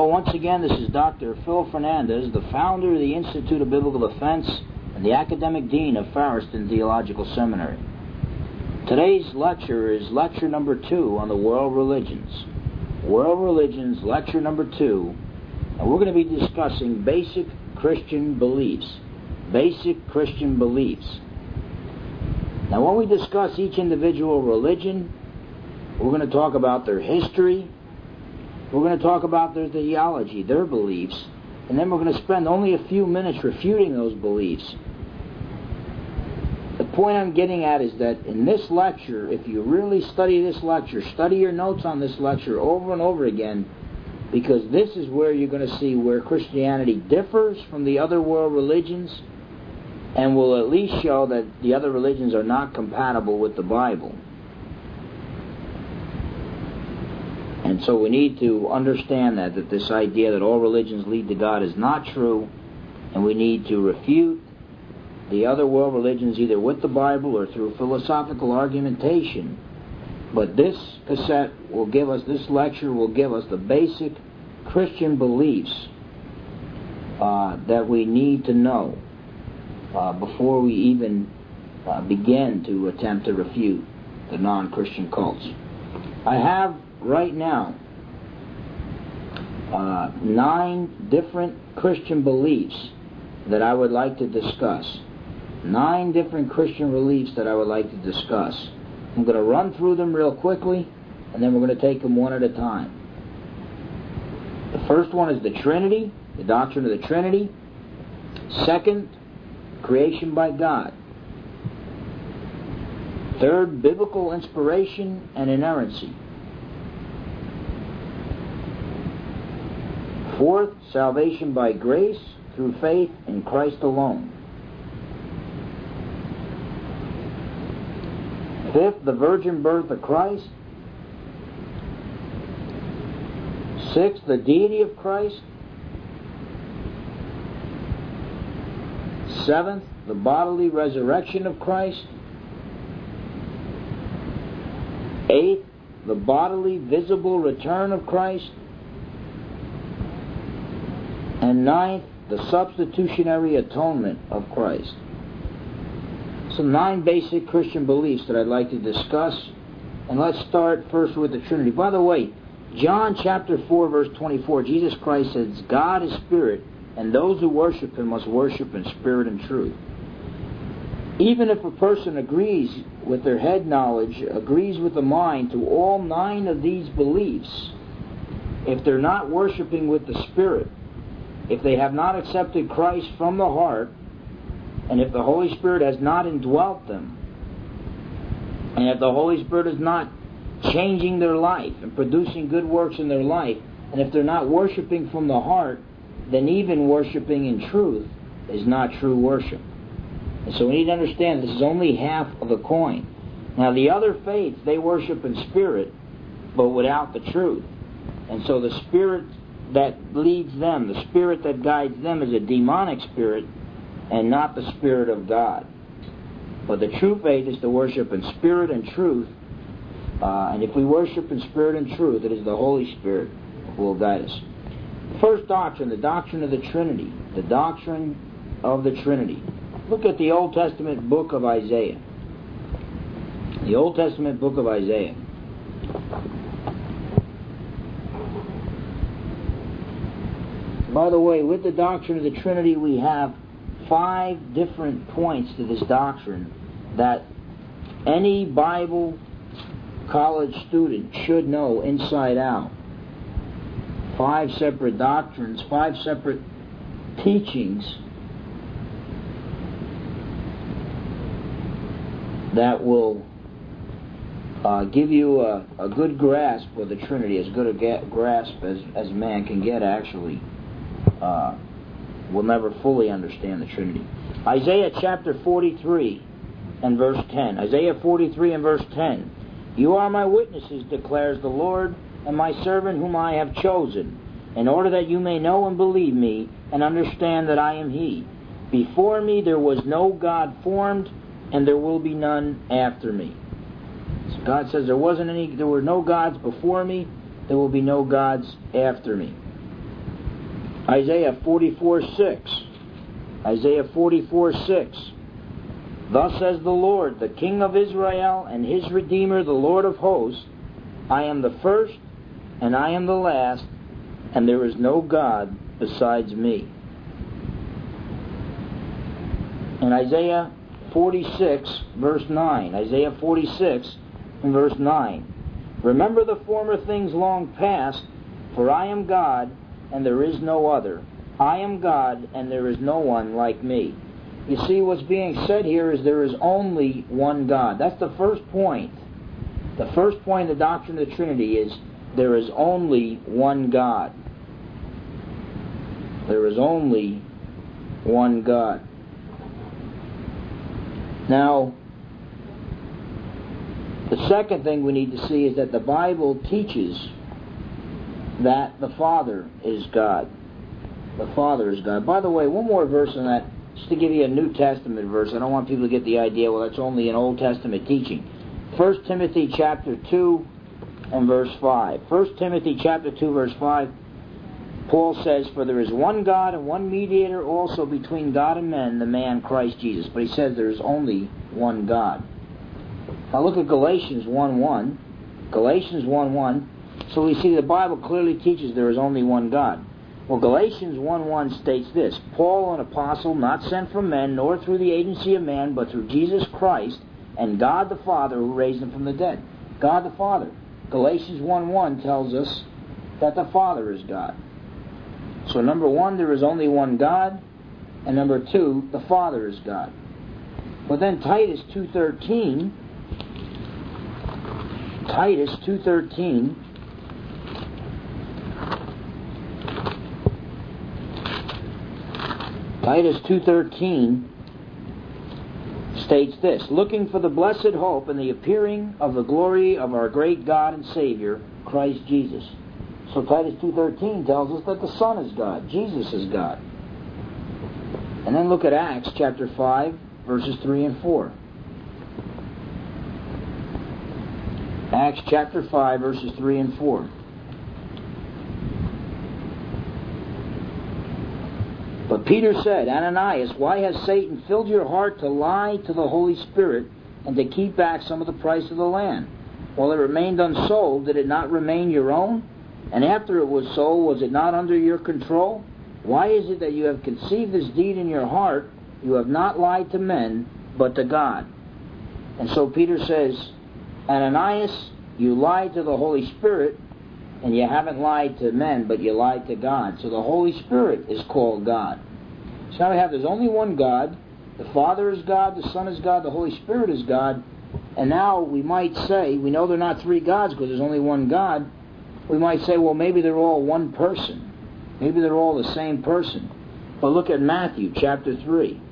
once again, this is Dr. Phil Fernandez, the founder of the Institute of Biblical Defense and the Academic Dean of Farriston Theological Seminary. Today's lecture is lecture number 2 on the world religions. World Religions, lecture number 2, and we're going to be discussing basic Christian beliefs. Basic Christian beliefs. Now, when we discuss each individual religion, we're going to talk about their history, we're going to talk about their theology, their beliefs, and then we're going to spend only a few minutes refuting those beliefs. The point I'm getting at is that in this lecture, if you really study this lecture, study your notes on this lecture over and over again, because this is where you're going to see where Christianity differs from the other world religions, and will at least show that the other religions are not compatible with the Bible. And so we need to understand that this idea that all religions lead to God is not true, and we need to refute the other world religions either with the Bible or through philosophical argumentation. But this cassette will give us, this lecture will give us the basic Christian beliefs that we need to know before we even begin to attempt to refute the non-Christian cults. I have right now 9 different Christian beliefs that I would like to discuss. 9 different Christian beliefs that I would like to discuss. I'm going to run through them real quickly, and then we're going to take them one at a time. The first one is the Trinity, the doctrine of the Trinity. Second, creation by God. Third, biblical inspiration and inerrancy. Fourth, salvation by grace through faith in Christ alone. Fifth, the virgin birth of Christ. Sixth, the deity of Christ. Seventh, the bodily resurrection of Christ. Eighth, the bodily visible return of Christ. And ninth, the substitutionary atonement of Christ. So 9 basic Christian beliefs that I'd like to discuss. And let's start first with the Trinity. By the way, John chapter 4, verse 24, Jesus Christ says, God is spirit, and those who worship Him must worship in spirit and truth. Even if a person agrees with their head knowledge, agrees with the mind to all 9 of these beliefs, if they're not worshiping with the Spirit, if they have not accepted Christ from the heart, and if the Holy Spirit has not indwelt them, and if the Holy Spirit is not changing their life and producing good works in their life, and if they're not worshiping from the heart, then even worshiping in truth is not true worship. And so we need to understand this is only half of the coin. Now the other faiths, they worship in spirit, but without the truth. And so the spirit that leads them, the spirit that guides them, is a demonic spirit and not the Spirit of God. But the true faith is to worship in spirit and truth. And if we worship in spirit and truth, it is the Holy Spirit who will guide us. First doctrine, the doctrine of the Trinity. The doctrine of the Trinity. Look at the Old Testament book of Isaiah. The Old Testament book of Isaiah. By the way, with the doctrine of the Trinity, we have 5 different points to this doctrine that any Bible college student should know inside out. 5 separate doctrines, 5 separate teachings that will give you a good grasp of the Trinity, as good a grasp as man can get, actually. Will never fully understand the Trinity. Isaiah chapter 43 and verse 10. Isaiah 43 and verse 10. You are my witnesses, declares the Lord, and my servant whom I have chosen, in order that you may know and believe me, and understand that I am He. Before me there was no God formed, and there will be none after me. So God says there were no gods before me, there will be no gods after me. Isaiah 44:6. Isaiah 44:6. Thus says the Lord, the King of Israel and his Redeemer, the Lord of hosts, I am the first and I am the last, and there is no God besides me. In Isaiah 46, verse 9. Isaiah 46 and verse 9. Remember the former things long past, for I am God, and there is no other. I am God, and there is no one like me. You see, what's being said here is there is only one God. That's the first point. The first point of the doctrine of the Trinity is there is only one God. There is only one God. Now, the second thing we need to see is that the Bible teaches that the Father is God. The Father is God. By the way, one more verse on that, just to give you a New Testament verse. I don't want people to get the idea, well, that's only an Old Testament teaching. 1 Timothy chapter 2 and verse 5. 1 Timothy chapter 2, verse 5, Paul says, for there is one God and one mediator also between God and men, the man Christ Jesus. But he says there is only one God. Now look at Galatians 1:1. Galatians 1:1. So we see the Bible clearly teaches there is only one God. Well, Galatians 1:1 states this, Paul, an apostle, not sent from men, nor through the agency of man, but through Jesus Christ and God the Father who raised him from the dead. God the Father. Galatians 1:1 tells us that the Father is God. So number one, there is only one God, and number two, the Father is God. But then Titus 2:13, Titus 2:13 states this, looking for the blessed hope and the appearing of the glory of our great God and Savior, Christ Jesus. So Titus 2:13 tells us that the Son is God, Jesus is God. And then look at Acts chapter 5, verses 3 and 4. Acts chapter 5, verses 3 and 4. But Peter said, Ananias, why has Satan filled your heart to lie to the Holy Spirit and to keep back some of the price of the land? While it remained unsold, did it not remain your own? And after it was sold, was it not under your control? Why is it that you have conceived this deed in your heart? You have not lied to men, but to God. And so Peter says, Ananias, you lied to the Holy Spirit, and you haven't lied to men, but you lied to God. So the Holy Spirit is called God. So now we have, there's only one God. The Father is God, the Son is God, the Holy Spirit is God. And now we might say, we know they're not three gods because there's only one God. We might say, well, maybe they're all one person. Maybe they're all the same person. But look at Matthew chapter 3.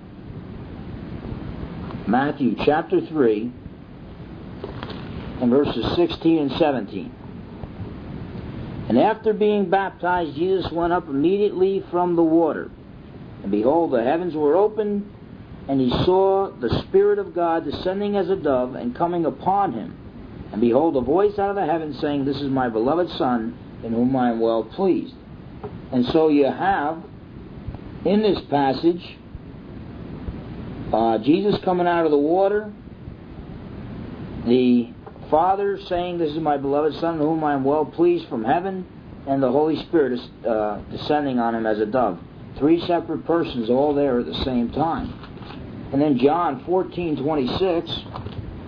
Matthew chapter 3 and verses 16 and 17. And after being baptized, Jesus went up immediately from the water. And behold, the heavens were opened, and he saw the Spirit of God descending as a dove and coming upon him. And behold, a voice out of the heavens saying, This is my beloved Son, in whom I am well pleased. And so you have, in this passage, Jesus coming out of the water, the Father saying, This is my beloved Son, in whom I am well pleased from heaven, and the Holy Spirit is descending on him as a dove. Three separate persons all there at the same time. And then John 14:26.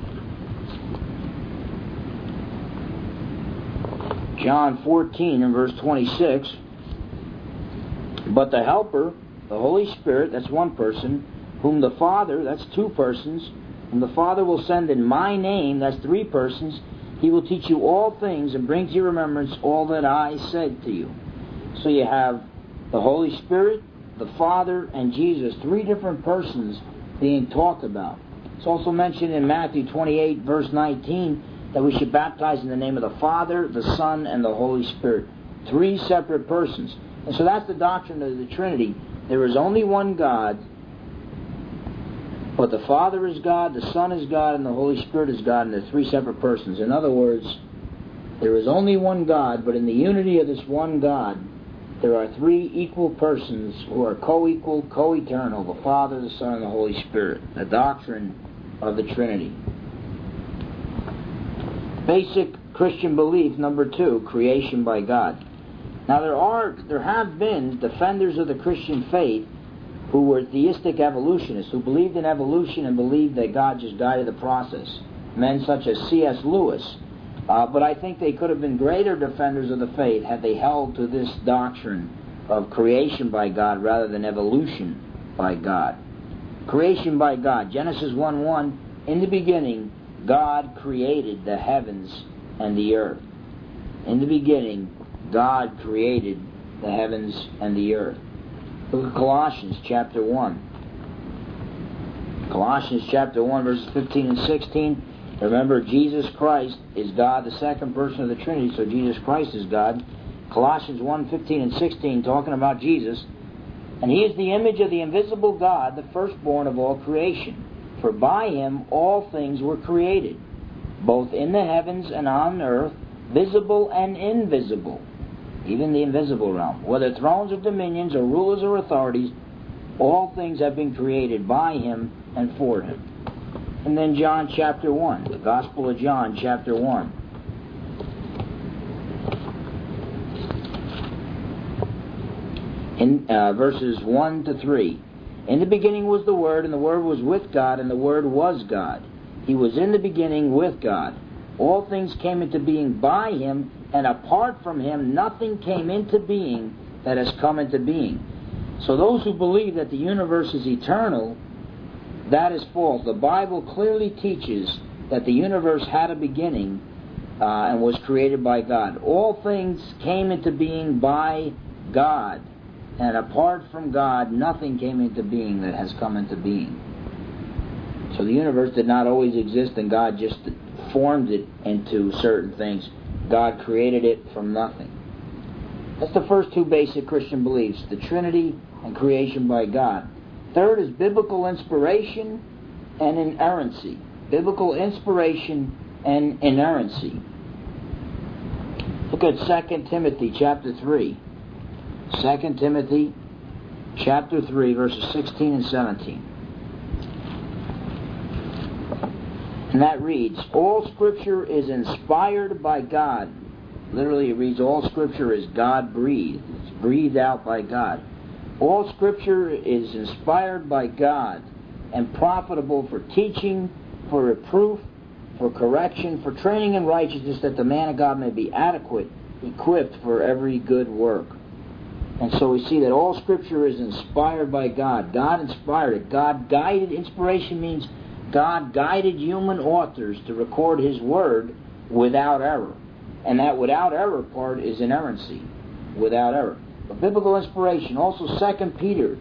John 14 and verse 26. But the Helper, the Holy Spirit, that's one person, whom the Father, that's two persons, whom the Father will send in my name, that's three persons, he will teach you all things and bring to your remembrance all that I said to you. So you have the Holy Spirit, the Father, and Jesus, three different persons being talked about. It's also mentioned in Matthew 28, verse 19, that we should baptize in the name of the Father, the Son, and the Holy Spirit. Three separate persons. And so that's the doctrine of the Trinity. There is only one God, but the Father is God, the Son is God, and the Holy Spirit is God, and they're three separate persons. In other words, there is only one God, but in the unity of this one God, there are three equal persons who are co-equal, co-eternal, the Father, the Son, and the Holy Spirit. The doctrine of the Trinity. Basic Christian belief number 2, creation by God. Now there have been defenders of the Christian faith who were theistic evolutionists, who believed in evolution and believed that God just guided the process. Men such as C.S. Lewis. But I think they could have been greater defenders of the faith had they held to this doctrine of creation by God rather than evolution by God. Creation by God. Genesis 1:1, in the beginning, God created the heavens and the earth. In the beginning, God created the heavens and the earth. Look at Colossians chapter 1. Colossians chapter 1, verses 15 and 16. Remember, Jesus Christ is God, the second person of the Trinity, so Jesus Christ is God. Colossians 1, 15 and 16, talking about Jesus. And He is the image of the invisible God, the firstborn of all creation. For by Him all things were created, both in the heavens and on earth, visible and invisible, even the invisible realm. Whether thrones or dominions or rulers or authorities, all things have been created by Him and for Him. And then John chapter 1, the Gospel of John chapter 1. In verses 1 to 3. In the beginning was the Word, and the Word was with God, and the Word was God. He was in the beginning with God. All things came into being by Him, and apart from Him nothing came into being that has come into being. So those who believe that the universe is eternal, that is false. The Bible clearly teaches that the universe had a beginning and was created by God. All things came into being by God, and apart from God, nothing came into being that has come into being. So the universe did not always exist, and God just formed it into certain things. God created it from nothing. That's the first two basic Christian beliefs, the Trinity and creation by God. Third is biblical inspiration and inerrancy. Biblical inspiration and inerrancy. Look at 2 Timothy chapter 3. 2 Timothy chapter 3, verses 16 and 17. And that reads, all Scripture is inspired by God. Literally it reads, all Scripture is God-breathed. It's breathed out by God. All Scripture is inspired by God and profitable for teaching, for reproof, for correction, for training in righteousness, that the man of God may be adequate, equipped for every good work. And so we see that all Scripture is inspired by God. God inspired it. God guided. Inspiration means God guided human authors to record His Word without error. And that without error part is inerrancy. Without error. But biblical inspiration. Also 2 Peter.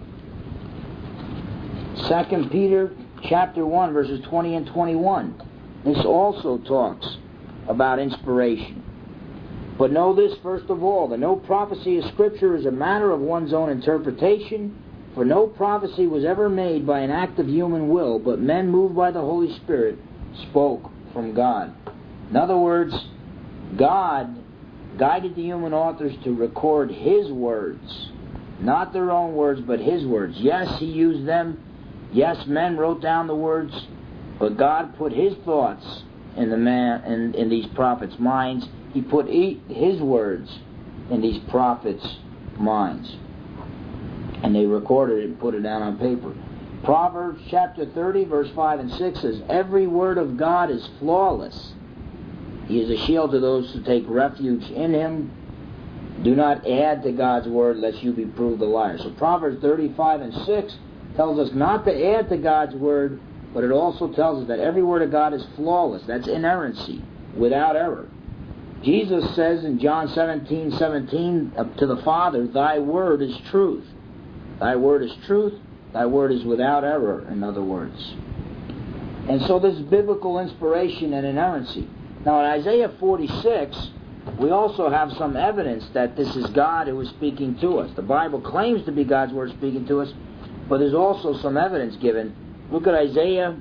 2 Peter chapter 1, verses 20 and 21. This also talks about inspiration. But know this first of all, that no prophecy of Scripture is a matter of one's own interpretation, for no prophecy was ever made by an act of human will, but men moved by the Holy Spirit spoke from God. In other words, God guided the human authors to record His words, not their own words, but His words. Yes, He used them. Yes, men wrote down the words, but God put His thoughts in in these prophets' minds. He put His words in these prophets' minds. And they recorded it and put it down on paper. Proverbs chapter 30, verse 5 and 6 says, every word of God is flawless. He is a shield to those who take refuge in Him. Do not add to God's word, lest you be proved a liar. So Proverbs 35 and 6 tells us not to add to God's word, but it also tells us that every word of God is flawless. That's inerrancy, without error. Jesus says in John 17:17 to the Father, thy word is truth. Thy word is truth. Thy word is without error, in other words. And so this is biblical inspiration and inerrancy. Now in Isaiah 46, we also have some evidence that this is God who is speaking to us. The Bible claims to be God's word speaking to us, but there's also some evidence given. Look at Isaiah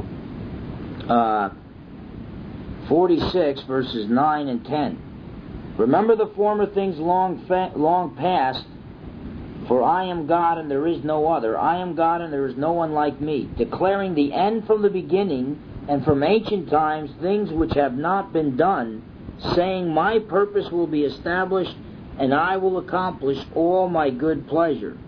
46, verses 9 and 10. Remember the former things long past, for I am God and there is no other. I am God and there is no one like me, declaring the end from the beginning and from ancient times things which have not been done, saying, my purpose will be established and I will accomplish all my good pleasure.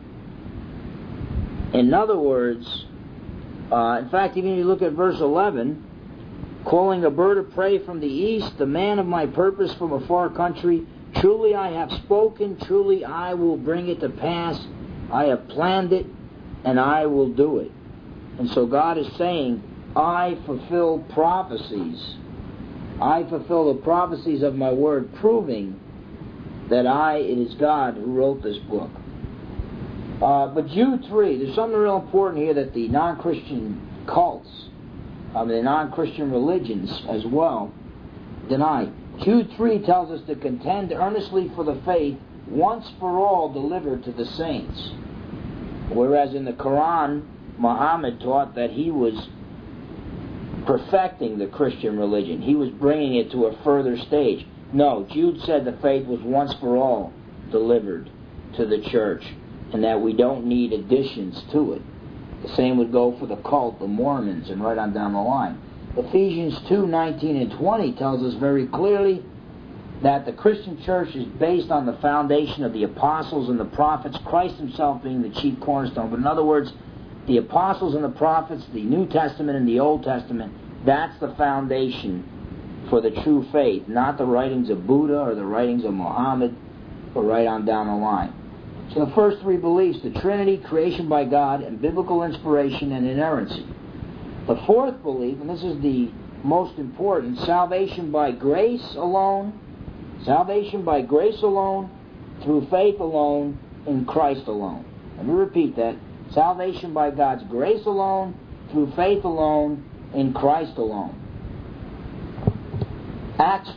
In other words, in fact, even if you look at verse 11, calling a bird of prey from the east, the man of my purpose from a far country, truly I have spoken, truly I will bring it to pass. I have planned it, and I will do it. And so God is saying, I fulfill prophecies. I fulfill the prophecies of my word, proving that it is God who wrote this book. But Jude 3, there's something real important here that the non-Christian cults, the non-Christian religions as well, deny. Jude 3 tells us to contend earnestly for the faith once for all delivered to the saints. Whereas in the Quran, Muhammad taught that he was perfecting the Christian religion. He was bringing it to a further stage. No, Jude said the faith was once for all delivered to the church, and that we don't need additions to it. The same would go for the cult, the Mormons, and right on down the line. Ephesians 2:19 and 20 tells us very clearly that the Christian church is based on the foundation of the apostles and the prophets, Christ himself being the chief cornerstone. But in other words, the apostles and the prophets, the New Testament and the Old Testament, that's the foundation for the true faith, not the writings of Buddha or the writings of Muhammad, or right on down the line. So the first three beliefs, the Trinity, creation by God, and biblical inspiration and inerrancy. The fourth belief, and this is the most important, salvation by grace alone, through faith alone, in Christ alone. Let me repeat that. Salvation by God's grace alone, through faith alone, in Christ alone. Acts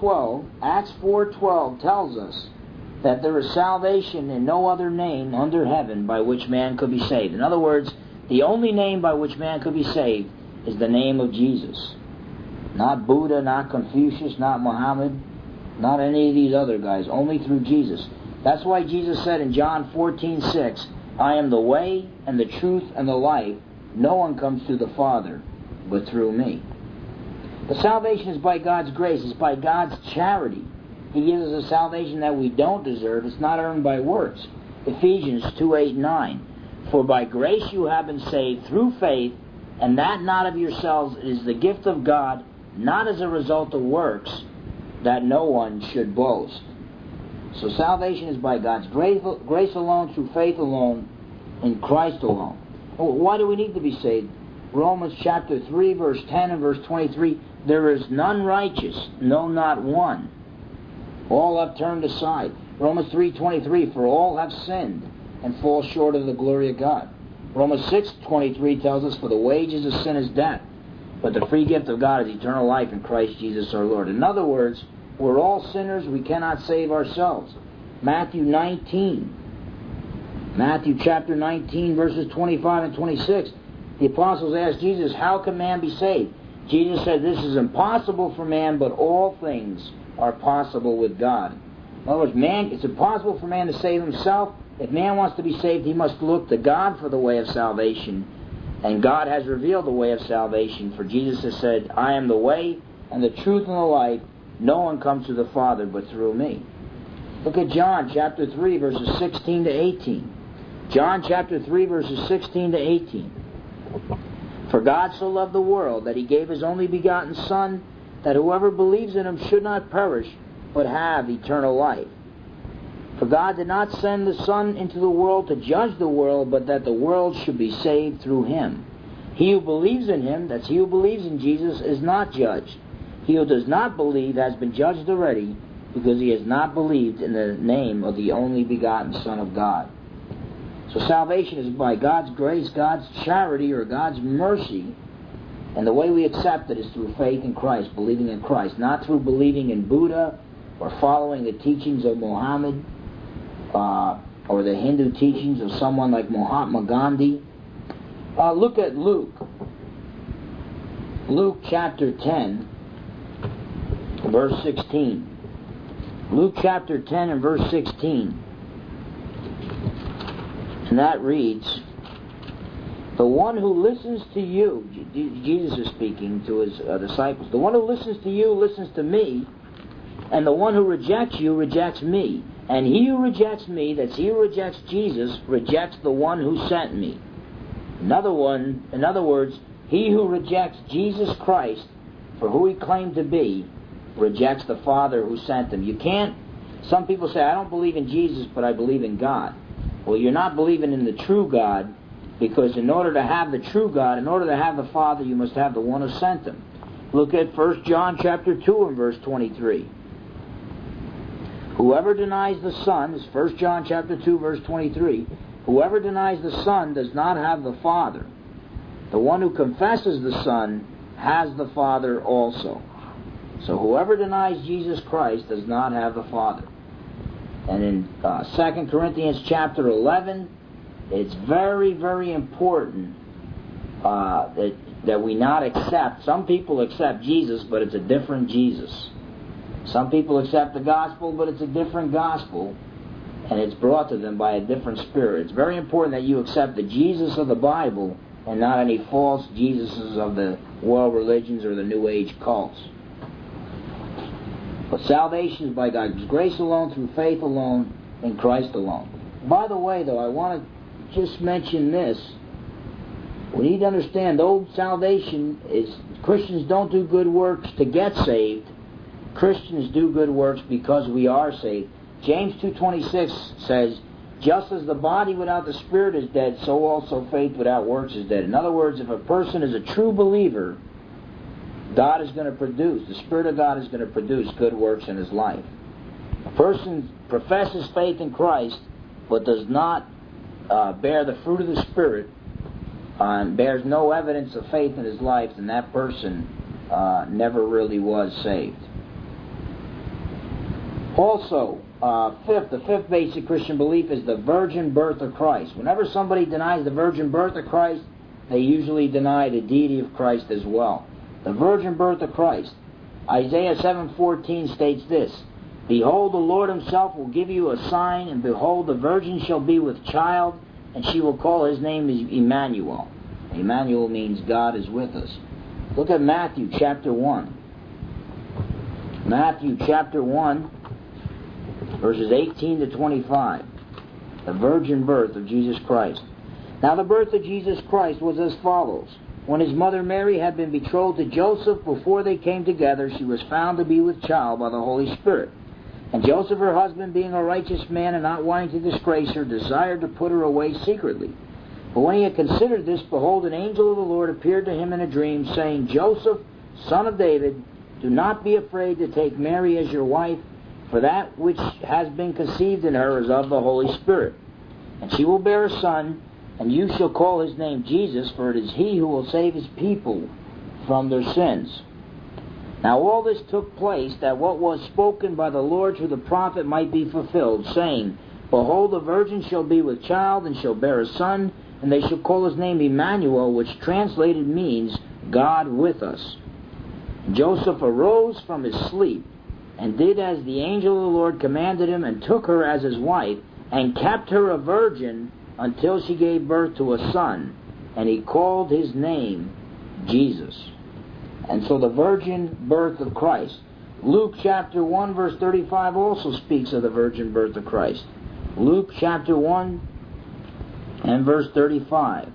4:12 tells us that there is salvation in no other name under heaven by which man could be saved. In other words, the only name by which man could be saved is the name of Jesus. Not Buddha, not Confucius, not Muhammad, not any of these other guys, only through Jesus. That's why Jesus said in John 14:6, I am the way and the truth and the life. No one comes to the Father but through me. The salvation is by God's grace. It's by God's charity. He gives us a salvation that we don't deserve. It's not earned by works. Ephesians 2:8-9. For by grace you have been saved through faith, and that not of yourselves, it is the gift of God, not as a result of works, that no one should boast. So salvation is by God's grace alone, through faith alone, in Christ alone. Why do we need to be saved? Romans chapter 3, verse 10 and verse 23, there is none righteous, no, not one. All have turned aside. Romans 3:23, for all have sinned and fall short of the glory of God. Romans 6:23 tells us, for the wages of sin is death, but the free gift of God is eternal life in Christ Jesus our Lord. In other words, we're all sinners. We cannot save ourselves. Matthew chapter 19, verses 25 and 26. The apostles asked Jesus, how can man be saved? Jesus said, this is impossible for man, but all things are possible with God. In other words, it's impossible for man to save himself. If man wants to be saved, he must look to God for the way of salvation. And God has revealed the way of salvation. For Jesus has said, I am the way and the truth and the life. No one comes to the Father but through me. Look at John chapter 3, verses 16-18. John chapter 3, verses 16-18. For God so loved the world that he gave his only begotten Son, that whoever believes in him should not perish, but have eternal life. For God did not send the Son into the world to judge the world, but that the world should be saved through him. He who believes in him, that's he who believes in Jesus, is not judged. He who does not believe has been judged already, because he has not believed in the name of the only begotten Son of God. So salvation is by God's grace, God's charity, or God's mercy. And the way we accept it is through faith in Christ, believing in Christ. Not through believing in Buddha or following the teachings of Muhammad or the Hindu teachings of someone like Mahatma Gandhi. Look at Luke. Luke chapter 10, verse 16. Luke chapter 10 and verse 16. And that reads, the one who listens to you, Jesus is speaking to his disciples, the one who listens to you listens to me, and the one who rejects you rejects me. And he who rejects me, that's he who rejects Jesus, rejects the one who sent me. In other words, he who rejects Jesus Christ for who he claimed to be, rejects the Father who sent him. You can't, some people say, I don't believe in Jesus, but I believe in God. Well, you're not believing in the true God, because in order to have the true God, in order to have the Father, you must have the one who sent him. Look at 1 John chapter 2 and verse 23. Whoever denies the Son, this is 1 John chapter 2 verse 23, whoever denies the Son does not have the Father. The one who confesses the Son has the Father also. So whoever denies Jesus Christ does not have the Father. And in 2 Corinthians chapter 11, it's very, very important that we not accept. Some people accept Jesus, but it's a different Jesus. Some people accept the gospel, but it's a different gospel, and it's brought to them by a different spirit. It's very important that you accept the Jesus of the Bible and not any false Jesuses of the world religions or the New Age cults. But salvation is by God's grace alone, through faith alone, in Christ alone. By the way, though, I want to just mention this. We need to understand, though salvation is, Christians don't do good works to get saved. Christians do good works because we are saved. James 2:26 says, just as the body without the spirit is dead, so also faith without works is dead. In other words, if a person is a true believer, God is going to produce, the Spirit of God is going to produce good works in his life. A person professes faith in Christ, but does not bear the fruit of the Spirit, and bears no evidence of faith in his life, then that person never really was saved. Also, the fifth basic Christian belief is the virgin birth of Christ. Whenever somebody denies the virgin birth of Christ, they usually deny the deity of Christ as well. The virgin birth of Christ. Isaiah 7:14 states this, behold, the Lord himself will give you a sign, and behold, the virgin shall be with child, and she will call his name Emmanuel. Emmanuel means God is with us. Look at Matthew chapter 1. Matthew chapter 1, verses 18 to 25. The virgin birth of Jesus Christ. Now the birth of Jesus Christ was as follows. When his mother Mary had been betrothed to Joseph, before they came together, she was found to be with child by the Holy Spirit. And Joseph, her husband, being a righteous man and not wanting to disgrace her, desired to put her away secretly. But when he had considered this, behold, an angel of the Lord appeared to him in a dream, saying, Joseph, son of David, do not be afraid to take Mary as your wife, for that which has been conceived in her is of the Holy Spirit. And she will bear a son, and you shall call his name Jesus, for it is he who will save his people from their sins. Now all this took place, that what was spoken by the Lord through the prophet might be fulfilled, saying, behold, the virgin shall be with child, and shall bear a son, and they shall call his name Emmanuel, which translated means God with us. And Joseph arose from his sleep, and did as the angel of the Lord commanded him, and took her as his wife, and kept her a virgin until she gave birth to a son, and he called his name Jesus. And so the virgin birth of Christ. Luke chapter 1 verse 35 also speaks of the virgin birth of Christ. Luke chapter 1 and verse 35.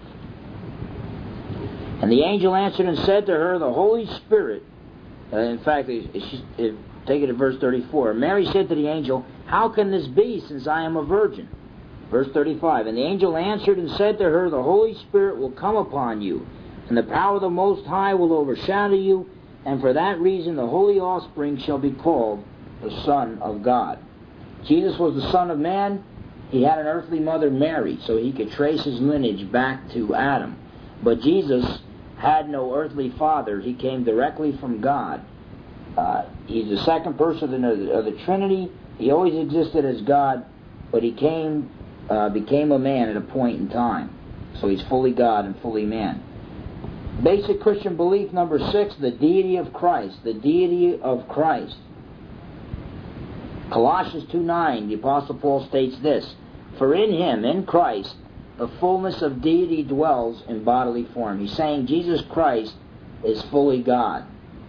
And the angel answered and said to her, the Holy Spirit, in fact, take it to verse 34. Mary said to the angel, how can this be, since I am a virgin? Verse 35. And the angel answered and said to her, the Holy Spirit will come upon you, and the power of the Most High will overshadow you, and for that reason the holy offspring shall be called the Son of God. Jesus was the Son of Man. He had an earthly mother, Mary, so he could trace his lineage back to Adam. But Jesus had no earthly father. He came directly from God. He's the second person of the Trinity. He always existed as God, but he became a man at a point in time. So he's fully God and fully man. Basic Christian belief number 6, the deity of Christ. The deity of Christ. Colossians 2:9, the Apostle Paul states this, "For in him, in Christ, the fullness of deity dwells in bodily form." He's saying Jesus Christ is fully God.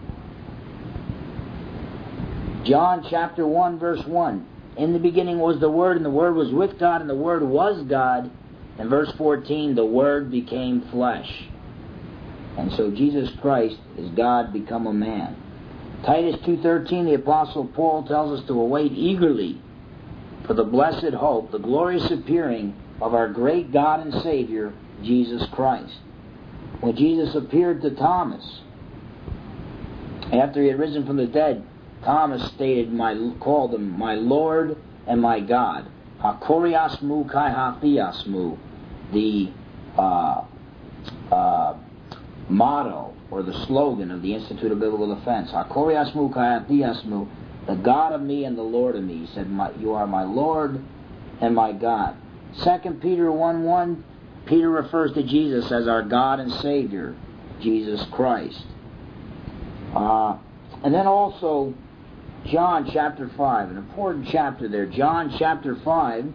John chapter 1, verse 1, "In the beginning was the Word, and the Word was with God, and the Word was God." And verse 14, "The Word became flesh." And so Jesus Christ is God become a man. Titus 2:13, the Apostle Paul tells us to await eagerly for the blessed hope, the glorious appearing of our great God and Savior, Jesus Christ. When Jesus appeared to Thomas, after he had risen from the dead, Thomas called him my Lord and my God. Hakoriasmu kai hafiasmu, the motto or the slogan of the Institute of Biblical Defense. Hakoriasmu kai hafiasmu, the God of me and the Lord of me. He said, "You are my Lord and my God." 2 Peter 1:1, Peter refers to Jesus as our God and Savior, Jesus Christ. And then also John chapter 5, an important chapter there. John chapter 5,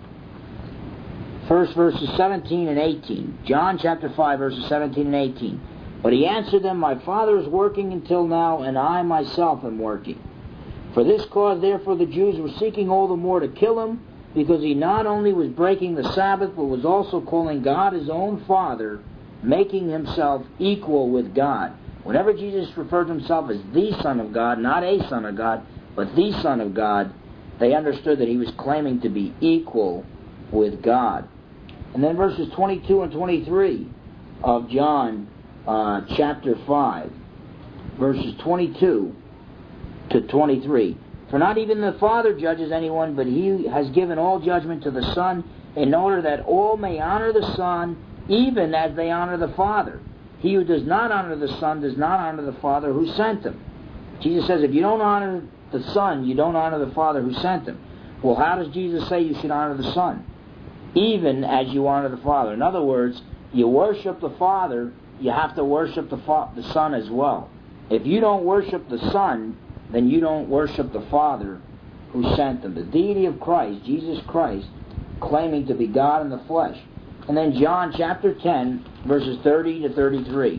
first verses 17 and 18. John chapter 5, verses 17 and 18. "But he answered them, My Father is working until now, and I myself am working. For this cause, therefore, the Jews were seeking all the more to kill him, because he not only was breaking the Sabbath, but was also calling God his own Father, making himself equal with God." Whenever Jesus referred to himself as the Son of God, not a Son of God, but the Son of God, they understood that he was claiming to be equal with God. And then verses 22 and 23 of John chapter 5, verses 22 to 23. "For not even the Father judges anyone, but he has given all judgment to the Son, in order that all may honor the Son, even as they honor the Father. He who does not honor the Son does not honor the Father who sent him." Jesus says, if you don't honor the Son, you don't honor the Father who sent him. Well, how does Jesus say you should honor the Son? Even as you honor the Father. In other words, you worship the Father, you have to worship the Son as well. If you don't worship the Son, then you don't worship the Father who sent him. The deity of Christ, Jesus Christ, claiming to be God in the flesh. And then John chapter 10, verses 30 to 33.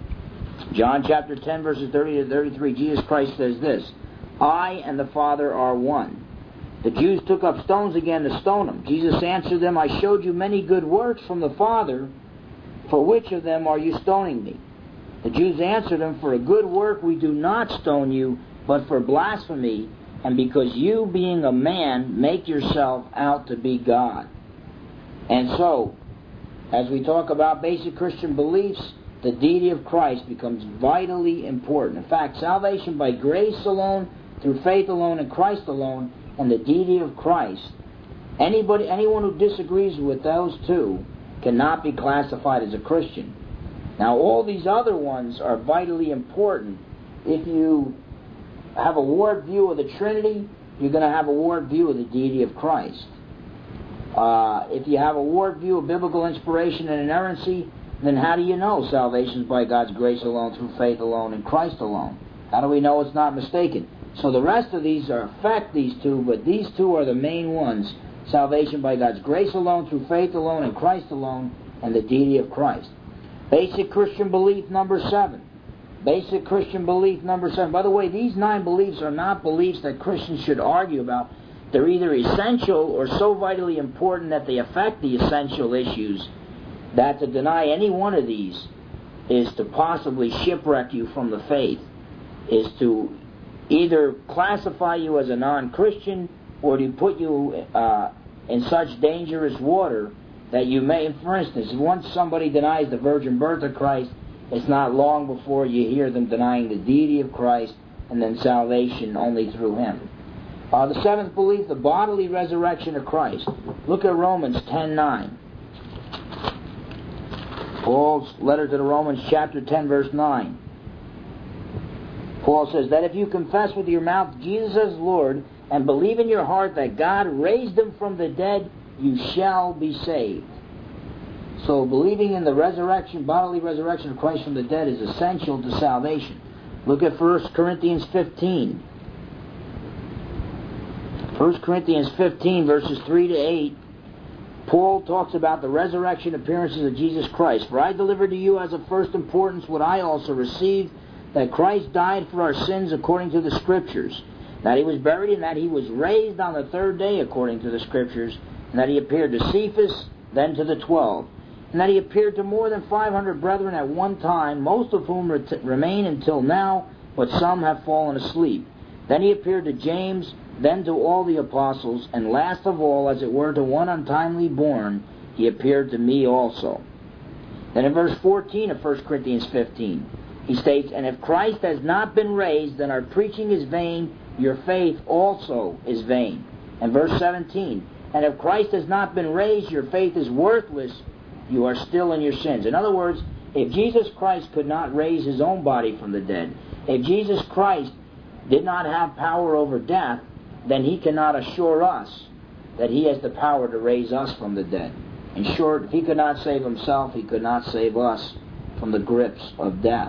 John chapter 10, verses 30 to 33, Jesus Christ says this, "I and the Father are one." The Jews took up stones again to stone him. Jesus answered them, "I showed you many good works from the Father. For which of them are you stoning me?" The Jews answered him, "For a good work we do not stone you, but for blasphemy, and because you, being a man, make yourself out to be God." And so, as we talk about basic Christian beliefs, the deity of Christ becomes vitally important. In fact, salvation by grace alone, through faith alone, in Christ alone, and the deity of Christ, anyone who disagrees with those two cannot be classified as a Christian. Now, all these other ones are vitally important. If you have a warped view of the Trinity, you're going to have a warped view of the deity of Christ. If you have a warped view of biblical inspiration and inerrancy, then how do you know salvation is by God's grace alone, through faith alone, in Christ alone? How do we know it's not mistaken? So the rest of these affect these two, but these two are the main ones. Salvation by God's grace alone, through faith alone, in Christ alone, and the deity of Christ. Basic Christian belief number 7. Basic Christian belief number 7. By the way, these 9 beliefs are not beliefs that Christians should argue about. They're either essential or so vitally important that they affect the essential issues that to deny any one of these is to possibly shipwreck you from the faith, is to either classify you as a non-Christian or to put you in such dangerous water that you may, for instance, once somebody denies the virgin birth of Christ, it's not long before you hear them denying the deity of Christ and then salvation only through him. The 7th belief, the bodily resurrection of Christ. Look at Romans 10:9. Paul's letter to the Romans chapter 10, verse 9. Paul says that if you confess with your mouth Jesus as Lord and believe in your heart that God raised him from the dead, you shall be saved. So believing in the resurrection, bodily resurrection of Christ from the dead is essential to salvation. Look at 1 Corinthians 15. 1 Corinthians 15, verses 3 to 8, Paul talks about the resurrection appearances of Jesus Christ. For I delivered to you as of first importance what I also received, that Christ died for our sins according to the Scriptures, that he was buried, and that he was raised on the third day according to the Scriptures, and that he appeared to Cephas, then to the 12, and that he appeared to more than 500 brethren at one time, most of whom remain until now, but some have fallen asleep. Then he appeared to James, then to all the apostles, and last of all, as it were, to one untimely born, he appeared to me also. Then in verse 14 of 1 Corinthians 15, he states, and if Christ has not been raised, then our preaching is vain, your faith also is vain. And verse 17, and if Christ has not been raised, your faith is worthless, you are still in your sins. In other words, if Jesus Christ could not raise his own body from the dead, if Jesus Christ did not have power over death, then he cannot assure us that he has the power to raise us from the dead. In short, if he could not save himself, he could not save us from the grips of death.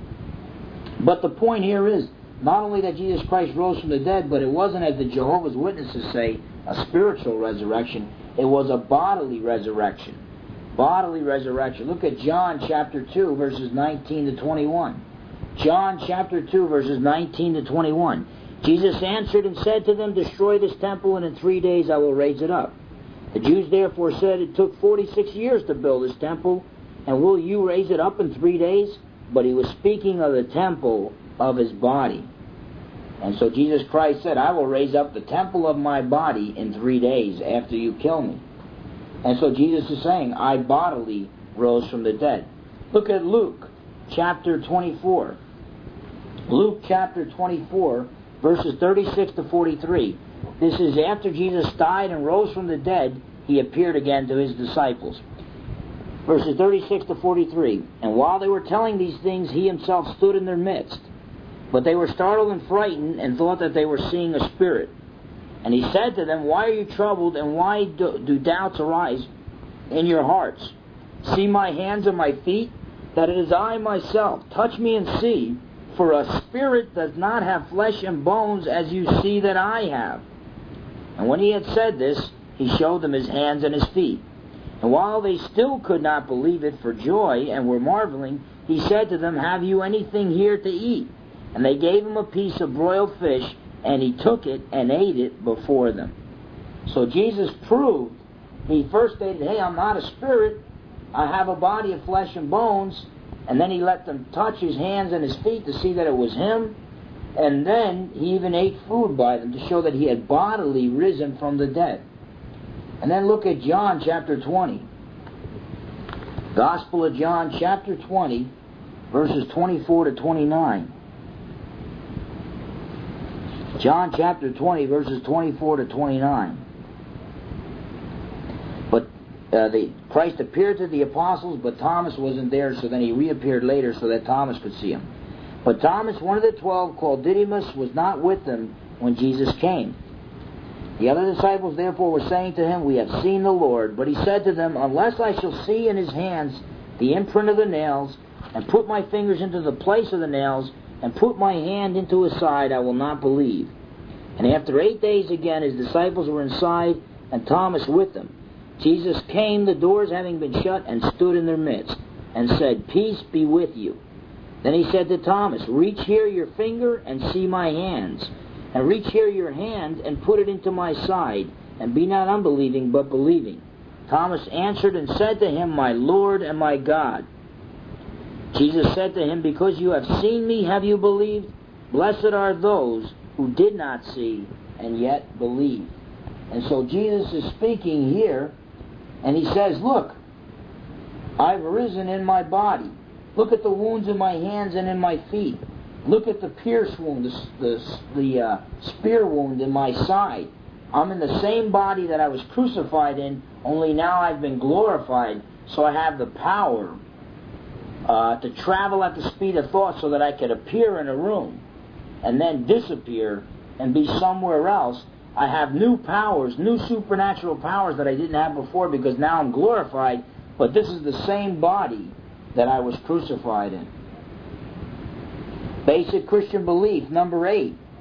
But the point here is, not only that Jesus Christ rose from the dead, but it wasn't, as the Jehovah's Witnesses say, a spiritual resurrection. It was a bodily resurrection. Bodily resurrection. Look at John chapter 2, verses 19 to 21. John chapter 2, verses 19 to 21. Jesus answered and said to them, destroy this temple, and in 3 days I will raise it up. The Jews therefore said, it took 46 years to build this temple, and will you raise it up in 3 days? But he was speaking of the temple of his body. And so Jesus Christ said, I will raise up the temple of my body in 3 days after you kill me. And so Jesus is saying, I bodily rose from the dead. Look at Luke chapter 24. Luke chapter 24, verses 36 to 43. This is after Jesus died and rose from the dead, he appeared again to his disciples. Verses 36 to 43. And while they were telling these things, he himself stood in their midst. But they were startled and frightened, and thought that they were seeing a spirit. And he said to them, why are you troubled, and why do doubts arise in your hearts? See my hands and my feet, that it is I myself. Touch me and see, for a spirit does not have flesh and bones, as you see that I have. And when he had said this, he showed them his hands and his feet. And while they still could not believe it for joy, and were marveling, he said to them, have you anything here to eat? And they gave him a piece of broiled fish, and he took it and ate it before them. So Jesus proved, he first stated, hey, I'm not a spirit, I have a body of flesh and bones. And then he let them touch his hands and his feet to see that it was him. And then he even ate food by them to show that he had bodily risen from the dead. And then look at John chapter 20. Gospel of John chapter 20, verses 24 to 29. John chapter 20, verses 24 to 29. But Christ appeared to the apostles, but Thomas wasn't there, so then he reappeared later so that Thomas could see him. But Thomas, one of the 12, called Didymus, was not with them when Jesus came. The other disciples therefore were saying to him, we have seen the Lord. But he said to them, unless I shall see in his hands the imprint of the nails, and put my fingers into the place of the nails, and put my hand into his side, I will not believe. And after 8 days again his disciples were inside, and Thomas with them. Jesus came, the doors having been shut, and stood in their midst, and said, peace be with you. Then he said to Thomas, reach here your finger, and see my hands. And reach here your hand, and put it into my side, and be not unbelieving, but believing. Thomas answered and said to him, my Lord and my God. Jesus said to him, because you have seen me, have you believed? Blessed are those who did not see, and yet believe. And so Jesus is speaking here, and he says, look, I've risen in my body. Look at the wounds in my hands and in my feet. Look at the pierce wound, the spear wound in my side. I'm in the same body that I was crucified in, only now I've been glorified, so I have the power to travel at the speed of thought so that I could appear in a room and then disappear and be somewhere else. I have new powers, new supernatural powers that I didn't have before because now I'm glorified, but this is the same body that I was crucified in. Basic Christian belief, number 8.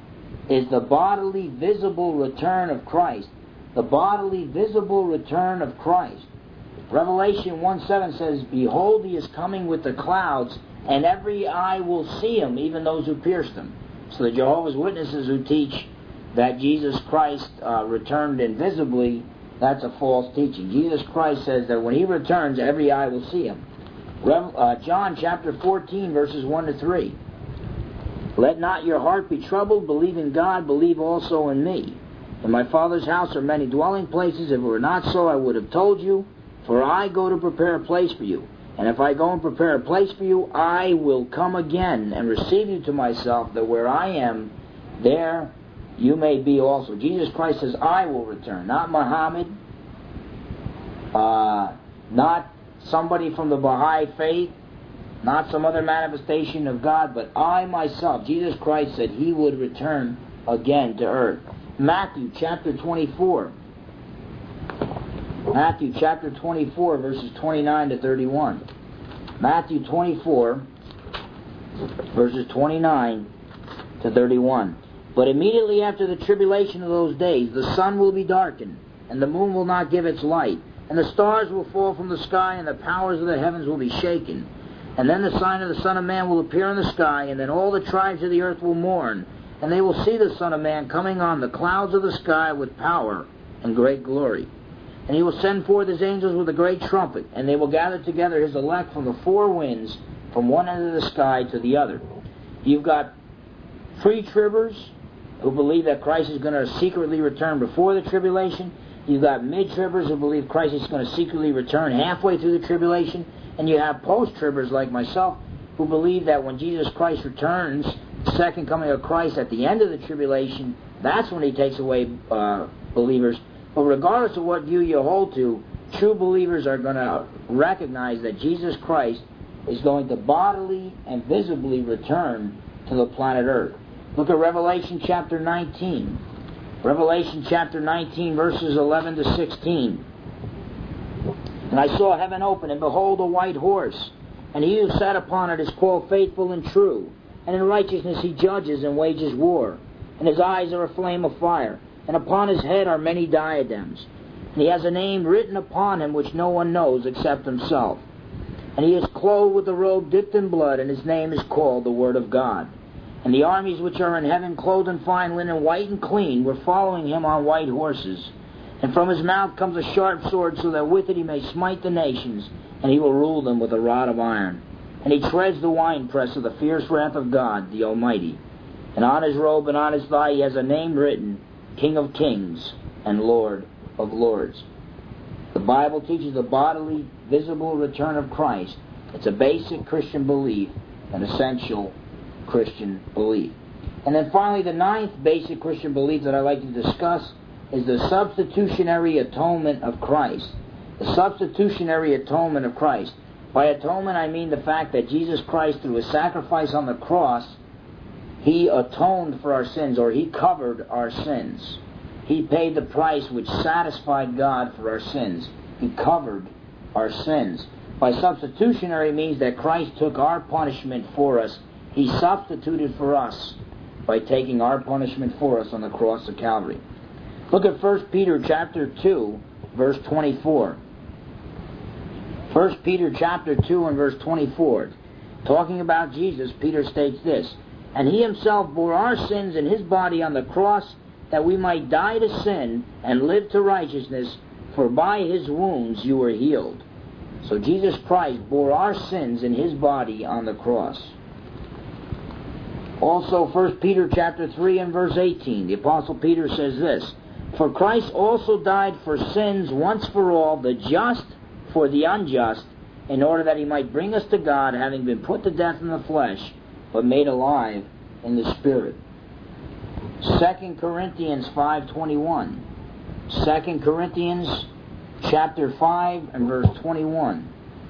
is the bodily visible return of Christ. The bodily visible return of Christ. Revelation 1:7 says, "Behold, he is coming with the clouds, and every eye will see him, even those who pierced him." So the Jehovah's Witnesses who teach that Jesus Christ returned invisibly, that's a false teaching. Jesus Christ says that when he returns, every eye will see him. John chapter 14, verses 1 to 3. "Let not your heart be troubled. Believe in God. Believe also in me. In my Father's house are many dwelling places. If it were not so, I would have told you. For I go to prepare a place for you. And if I go and prepare a place for you, I will come again and receive you to myself, that where I am, there you may be also." Jesus Christ says, "I will return." Not Muhammad, not somebody from the Baha'i faith, not some other manifestation of God, but I myself. Jesus Christ said he would return again to earth. Matthew chapter 24. Matthew chapter 24, verses 29 to 31. Matthew 24, verses 29 to 31. "But immediately after the tribulation of those days, the sun will be darkened, and the moon will not give its light, and the stars will fall from the sky, and the powers of the heavens will be shaken. And then the sign of the Son of Man will appear in the sky, and then all the tribes of the earth will mourn, and they will see the Son of Man coming on the clouds of the sky with power and great glory. And he will send forth his angels with a great trumpet, and they will gather together his elect from the four winds, from one end of the sky to the other." You've got pre-tribbers who believe that Christ is going to secretly return before the tribulation. You've got mid-tribbers who believe Christ is going to secretly return halfway through the tribulation. And you have post-tribbers like myself who believe that when Jesus Christ returns, the second coming of Christ at the end of the tribulation, that's when he takes away believers. But regardless of what view you hold to, true believers are going to recognize that Jesus Christ is going to bodily and visibly return to the planet Earth. Look at Revelation chapter 19. Revelation chapter 19, verses 11 to 16. "And I saw heaven open, and behold, a white horse. And he who sat upon it is called Faithful and True. And in righteousness he judges and wages war. And his eyes are a flame of fire. And upon his head are many diadems. And he has a name written upon him which no one knows except himself. And he is clothed with a robe dipped in blood, and his name is called the Word of God. And the armies which are in heaven, clothed in fine linen, white and clean, were following him on white horses. And from his mouth comes a sharp sword, so that with it he may smite the nations, and he will rule them with a rod of iron. And he treads the winepress of the fierce wrath of God, the Almighty. And on his robe and on his thigh he has a name written, King of Kings and Lord of Lords." The Bible teaches the bodily, visible return of Christ. It's a basic Christian belief, an essential Christian belief. And then finally, the ninth basic Christian belief that I'd like to discuss is the substitutionary atonement of Christ. The substitutionary atonement of Christ. By atonement, I mean the fact that Jesus Christ, through his sacrifice on the cross, he atoned for our sins, or he covered our sins. He paid the price which satisfied God for our sins. He covered our sins. By substitutionary means that Christ took our punishment for us. He substituted for us by taking our punishment for us on the cross of Calvary. Look at 1 Peter chapter 2, verse 24. 1 Peter chapter 2 and verse 24. Talking about Jesus, Peter states this, "And he himself bore our sins in his body on the cross, that we might die to sin and live to righteousness, for by his wounds you were healed." So Jesus Christ bore our sins in his body on the cross. Also, 1 Peter chapter 3 and verse 18, the Apostle Peter says this, "For Christ also died for sins once for all, the just for the unjust, in order that he might bring us to God, having been put to death in the flesh, but made alive in the Spirit." 2 Corinthians 5:21. 2 Corinthians chapter 5 and verse 21.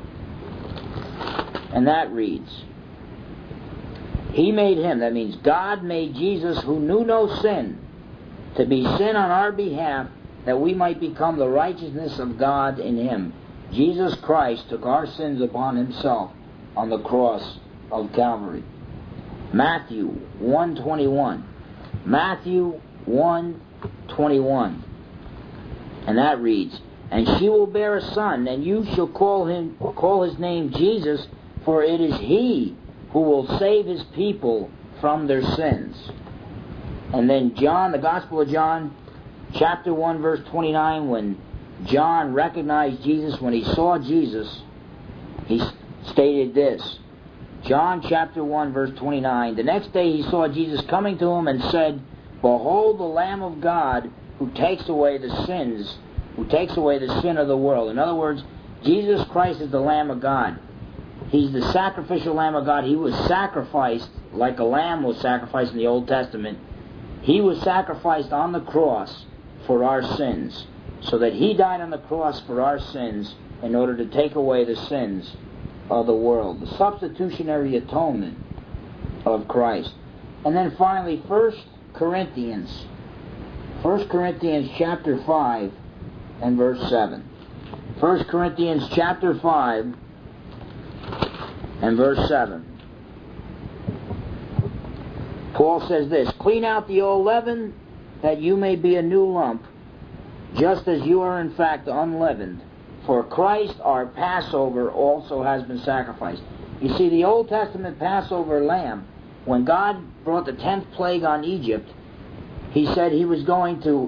And that reads, "He made him," that means God made Jesus, "who knew no sin, to be sin on our behalf, that we might become the righteousness of God in him." Jesus Christ took our sins upon himself on the cross of Calvary. Matthew 1:21. Matthew 1:21. And that reads, "And she will bear a son, and you shall call his name Jesus, for it is he who will save his people from their sins." And then John, the Gospel of John, chapter 1, verse 29, when John recognized Jesus, when he saw Jesus, he stated this. John chapter 1, verse 29, "The next day he saw Jesus coming to him and said, Behold the Lamb of God who takes away the sin of the world." In other words, Jesus Christ is the Lamb of God. He's the sacrificial Lamb of God. He was sacrificed like a lamb was sacrificed in the Old Testament. He was sacrificed on the cross for our sins, so that he died on the cross for our sins in order to take away the sins of the world. The substitutionary atonement of Christ. And then finally, 1 Corinthians chapter 5 and verse 7. 1 Corinthians chapter 5 and verse 7. Paul says this, "Clean out the old leaven, that you may be a new lump, just as you are in fact unleavened. For Christ our Passover also has been sacrificed." You see, the Old Testament Passover lamb, when God brought the 10th plague on Egypt, he said he was going to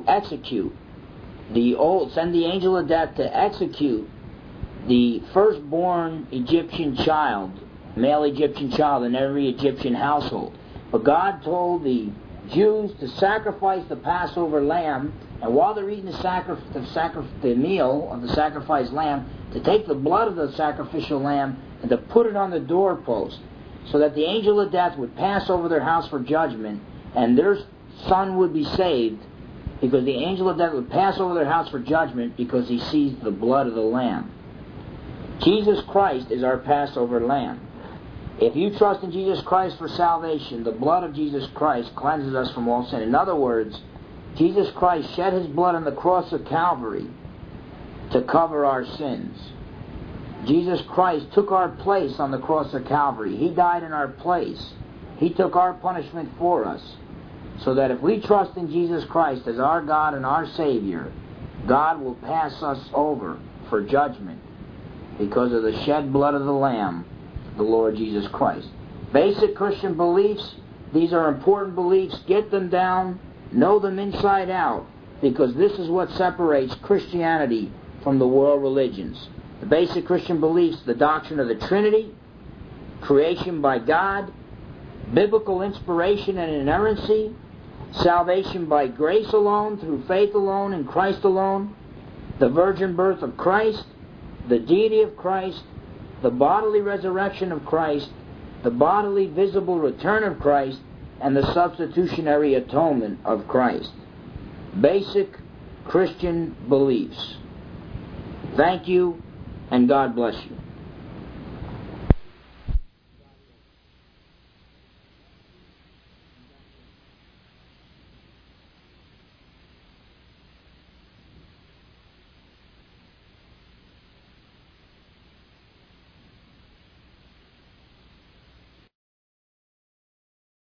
send the angel of death to execute the firstborn Egyptian child, male Egyptian child in every Egyptian household. But God told the Jews to sacrifice the Passover lamb, and while they're eating the meal of the sacrificed lamb, to take the blood of the sacrificial lamb and to put it on the doorpost, so that the angel of death would pass over their house for judgment, and their son would be saved, because the angel of death would pass over their house for judgment because he sees the blood of the lamb. Jesus Christ is our Passover lamb. If you trust in Jesus Christ for salvation, the blood of Jesus Christ cleanses us from all sin. In other words, Jesus Christ shed his blood on the cross of Calvary to cover our sins. Jesus Christ took our place on the cross of Calvary. He died in our place. He took our punishment for us, so that if we trust in Jesus Christ as our God and our Savior, God will pass us over for judgment because of the shed blood of the Lamb, the Lord Jesus Christ. Basic Christian beliefs, these are important beliefs. Get them down, know them inside out, because this is what separates Christianity from the world religions. The basic Christian beliefs, the doctrine of the Trinity, creation by God, biblical inspiration and inerrancy, salvation by grace alone, through faith alone, in Christ alone, the virgin birth of Christ, the deity of Christ, the bodily resurrection of Christ, the bodily visible return of Christ, and the substitutionary atonement of Christ. Basic Christian beliefs. Thank you, and God bless you.